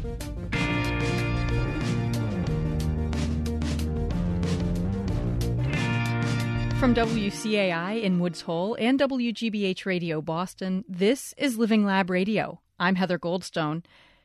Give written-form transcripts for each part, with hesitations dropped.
From WCAI in Woods Hole and WGBH Radio Boston, this is Living Lab Radio. I'm Heather Goldstone.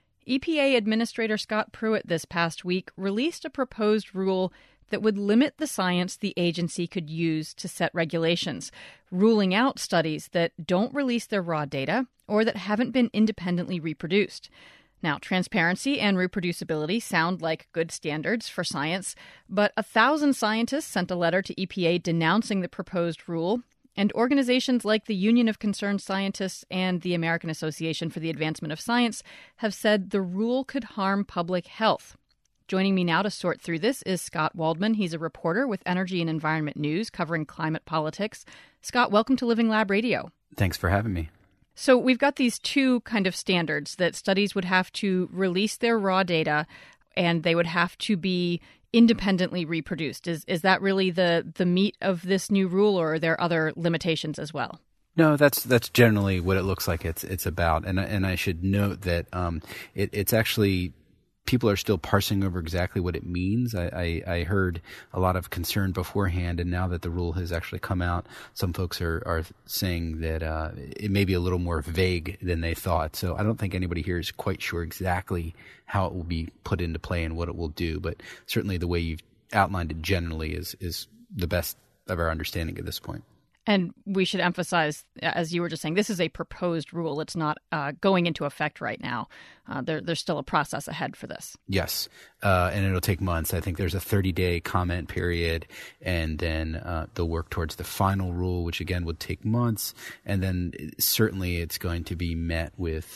EPA Administrator Scott Pruitt this past week released a proposed rule that would limit the science the agency could use to set regulations, ruling out studies that don't release their raw data or that haven't been independently reproduced. Now, transparency and reproducibility sound like good standards for science, but 1,000 scientists sent a letter to EPA denouncing the proposed rule, and organizations like the Union of Concerned Scientists and the American Association for the Advancement of Science have said the rule could harm public health. Joining me now to sort through this is Scott Waldman. He's a reporter with Energy and Environment News covering climate politics. Scott, welcome to Living Lab Radio. Thanks for having me. So we've got these two kind of standards that studies would have to release their raw data and they would have to be independently reproduced. Is that really the meat of this new rule, or are there other limitations as well? No, that's generally what it looks like it's about. And I should note that it's actually people are still parsing over exactly what it means. I heard a lot of concern beforehand, and now that the rule has actually come out, some folks are saying that it may be a little more vague than they thought. So I don't think anybody here is quite sure exactly how it will be put into play and what it will do. But certainly the way you've outlined it generally is the best of our understanding at this point. And we should emphasize, as you were just saying, this is a proposed rule. It's not going into effect right now. There's still a process ahead for this. Yes, and it'll take months. I think there's a 30-day comment period, and then they'll work towards the final rule, which again would take months. And then certainly it's going to be met with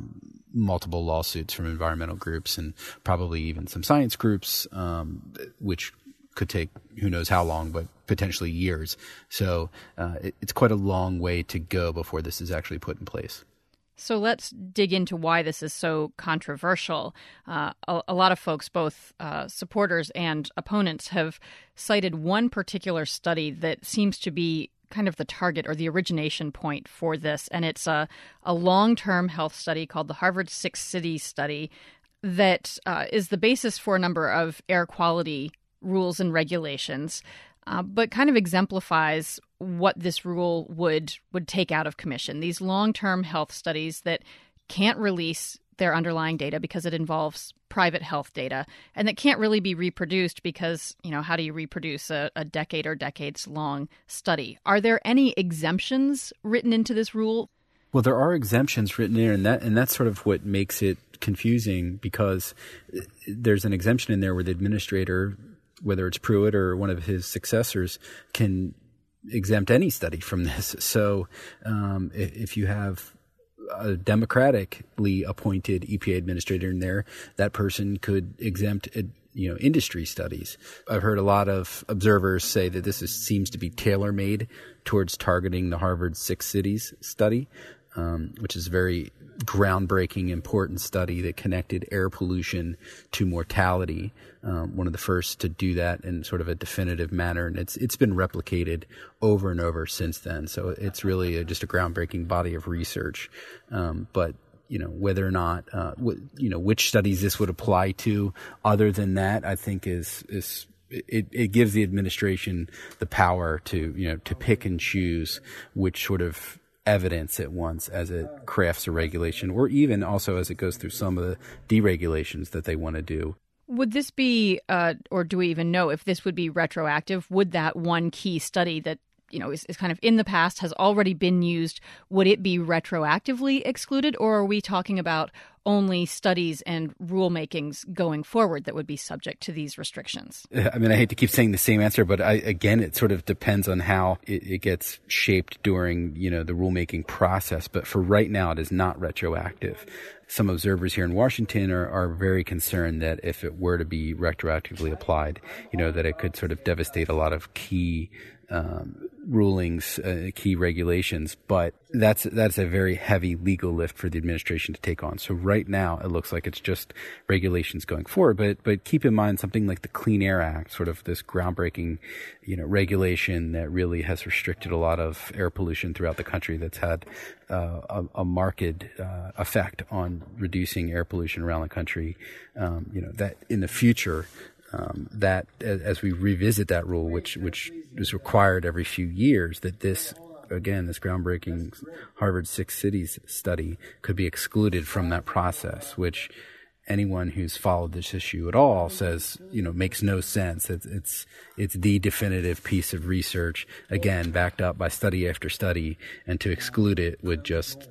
multiple lawsuits from environmental groups and probably even some science groups, which could take who knows how long, but potentially years. So it's quite a long way to go before this is actually put in place. So let's dig into why this is so controversial. A lot of folks, both supporters and opponents, have cited one particular study that seems to be kind of the target or the origination point for this. And it's a long-term health study called the Harvard Six Cities Study that is the basis for a number of air quality rules and regulations, but kind of exemplifies what this rule would take out of commission. These long-term health studies that can't release their underlying data because it involves private health data, and that can't really be reproduced because, how do you reproduce a decade or decades-long study? Are there any exemptions written into this rule? Well, there are exemptions written in, and that's sort of what makes it confusing, because there's an exemption in there where the administrator, whether it's Pruitt or one of his successors, can exempt any study from this. So if you have a democratically appointed EPA administrator in there, that person could exempt industry studies. I've heard a lot of observers say that this seems to be tailor-made towards targeting the Harvard Six Cities study, which is a very groundbreaking, important study that connected air pollution to mortality. One of the first to do that in sort of a definitive manner, and it's been replicated over and over since then. So it's really just a groundbreaking body of research. But whether or not which studies this would apply to, other than that, I think it gives the administration the power to pick and choose which sort of evidence it wants as it crafts a regulation, or even also as it goes through some of the deregulations that they want to do. Would this be, or do we even know if this would be retroactive? Would that one key study that is kind of in the past, has already been used, would it be retroactively excluded, or are we talking about only studies and rulemakings going forward that would be subject to these restrictions? I mean, I hate to keep saying the same answer, but again, it sort of depends on how it gets shaped during, the rulemaking process. But for right now, it is not retroactive. Some observers here in Washington are very concerned that if it were to be retroactively applied, that it could sort of devastate a lot of key rulings, key regulations, but that's a very heavy legal lift for the administration to take on. So right now, it looks like it's just regulations going forward. But keep in mind something like the Clean Air Act, sort of this groundbreaking, regulation that really has restricted a lot of air pollution throughout the country. That's had a marked effect on reducing air pollution around the country. That in the future. That as we revisit that rule, which is required every few years, that this groundbreaking Harvard Six Cities study could be excluded from that process, which anyone who's followed this issue at all says, makes no sense. It's the definitive piece of research, again, backed up by study after study, and to exclude it would just,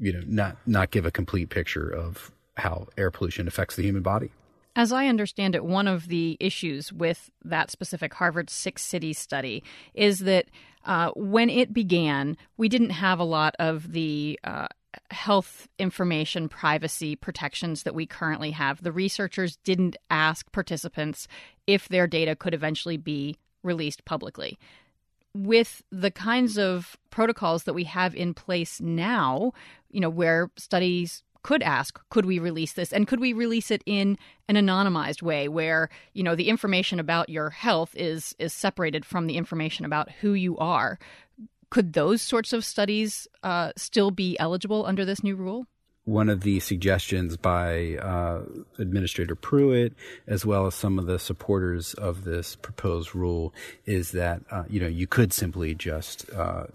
not give a complete picture of how air pollution affects the human body. As I understand it, one of the issues with that specific Harvard Six Cities study is that when it began, we didn't have a lot of the health information privacy protections that we currently have. The researchers didn't ask participants if their data could eventually be released publicly. With the kinds of protocols that we have in place now, where studies could ask, could we release this? And could we release it in an anonymized way where, the information about your health is separated from the information about who you are? Could those sorts of studies still be eligible under this new rule? One of the suggestions by Administrator Pruitt, as well as some of the supporters of this proposed rule, is that, you could simply just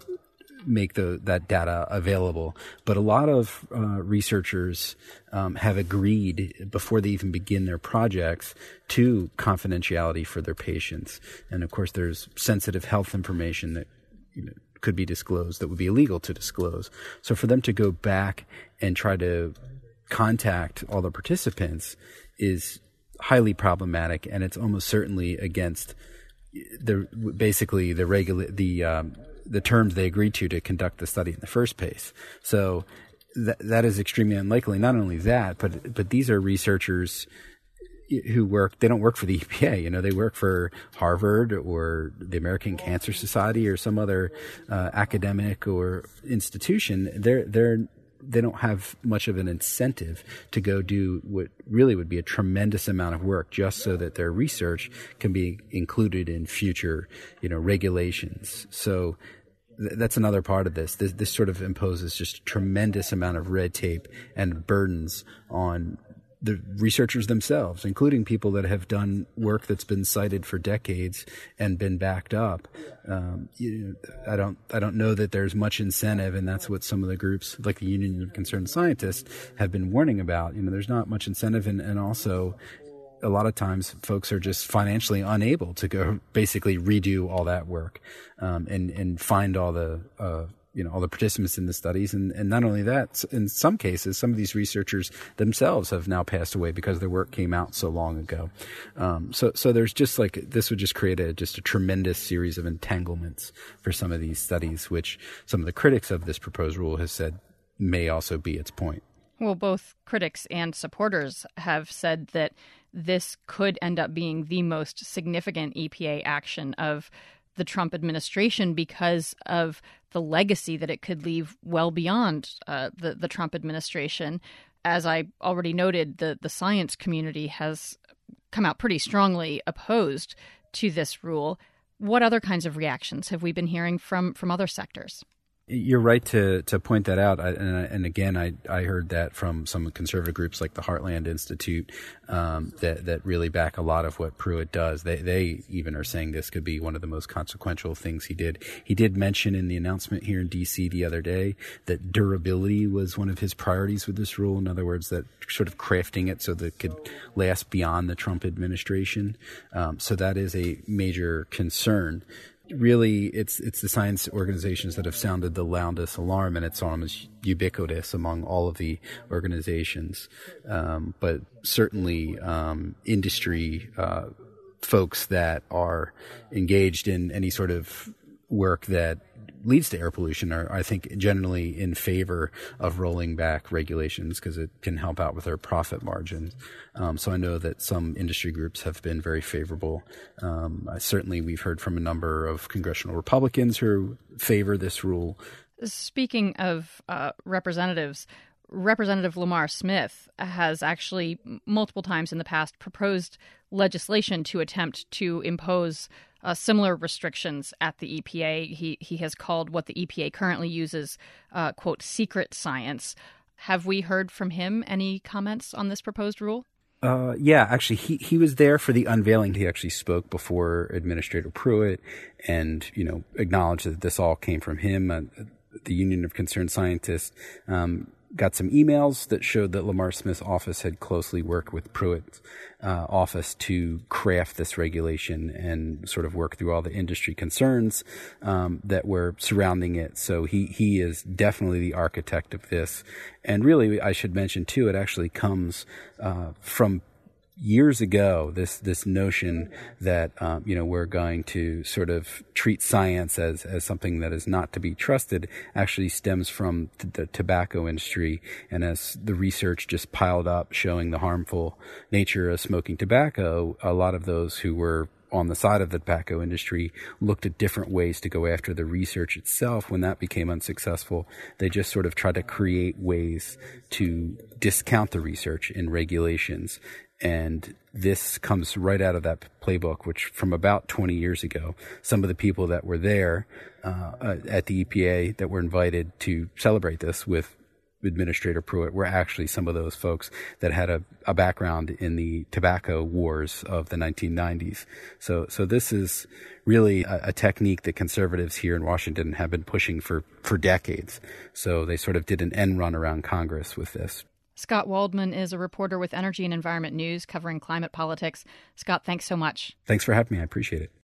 make that data available. But a lot of researchers have agreed before they even begin their projects to confidentiality for their patients. And of course, there's sensitive health information that could be disclosed that would be illegal to disclose. So for them to go back and try to contact all the participants is highly problematic, and it's almost certainly against the terms they agreed to conduct the study in the first place. So that is extremely unlikely. Not only that, but these are researchers who they don't work for the EPA. They work for Harvard or the American Cancer Society or some other academic or institution. They don't have much of an incentive to go do what really would be a tremendous amount of work just so that their research can be included in future, regulations. So that's another part of this. This sort of imposes just a tremendous amount of red tape and burdens on the researchers themselves, including people that have done work that's been cited for decades and been backed up. I don't know that there's much incentive, and that's what some of the groups, like the Union of Concerned Scientists, have been warning about. There's not much incentive, and also a lot of times folks are just financially unable to go basically redo all that work and find all the all the participants in the studies. And not only that, in some cases, some of these researchers themselves have now passed away because their work came out so long ago. So there's just this would just create a tremendous series of entanglements for some of these studies, which some of the critics of this proposed rule has said may also be its point. Well, both critics and supporters have said that this could end up being the most significant EPA action of the Trump administration because of the legacy that it could leave well beyond the Trump administration. As I already noted, the science community has come out pretty strongly opposed to this rule. What other kinds of reactions have we been hearing from other sectors? You're right to point that out. And again, I heard that from some conservative groups like the Heartland Institute that really back a lot of what Pruitt does. They even are saying this could be one of the most consequential things he did. He did mention in the announcement here in D.C. the other day that durability was one of his priorities with this rule. In other words, that sort of crafting it so that it could last beyond the Trump administration. So that is a major concern. Really, it's the science organizations that have sounded the loudest alarm, and it's almost ubiquitous among all of the organizations. But certainly, industry folks that are engaged in any sort of work that leads to air pollution are, I think, generally in favor of rolling back regulations because it can help out with their profit margins. So I know that some industry groups have been very favorable. Certainly, we've heard from a number of congressional Republicans who favor this rule. Speaking of representatives, Representative Lamar Smith has actually multiple times in the past proposed legislation to attempt to impose similar restrictions at the EPA. He has called what the EPA currently uses, quote, secret science. Have we heard from him any comments on this proposed rule? Yeah, actually, he was there for the unveiling. He actually spoke before Administrator Pruitt and, acknowledged that this all came from him. The Union of Concerned Scientists got some emails that showed that Lamar Smith's office had closely worked with Pruitt's office to craft this regulation and sort of work through all the industry concerns that were surrounding it. So he is definitely the architect of this. And really, I should mention, too, it actually comes from years ago, this notion that, we're going to sort of treat science as something that is not to be trusted actually stems from the tobacco industry. And as the research just piled up showing the harmful nature of smoking tobacco, a lot of those who were on the side of the tobacco industry looked at different ways to go after the research itself. When that became unsuccessful, they just sort of tried to create ways to discount the research in regulations. And this comes right out of that playbook, which from about 20 years ago, some of the people that were there at the EPA that were invited to celebrate this with Administrator Pruitt were actually some of those folks that had a background in the tobacco wars of the 1990s. So this is really a technique that conservatives here in Washington have been pushing for decades. So they sort of did an end run around Congress with this. Scott Waldman is a reporter with Energy and Environment News covering climate politics. Scott, thanks so much. Thanks for having me. I appreciate it.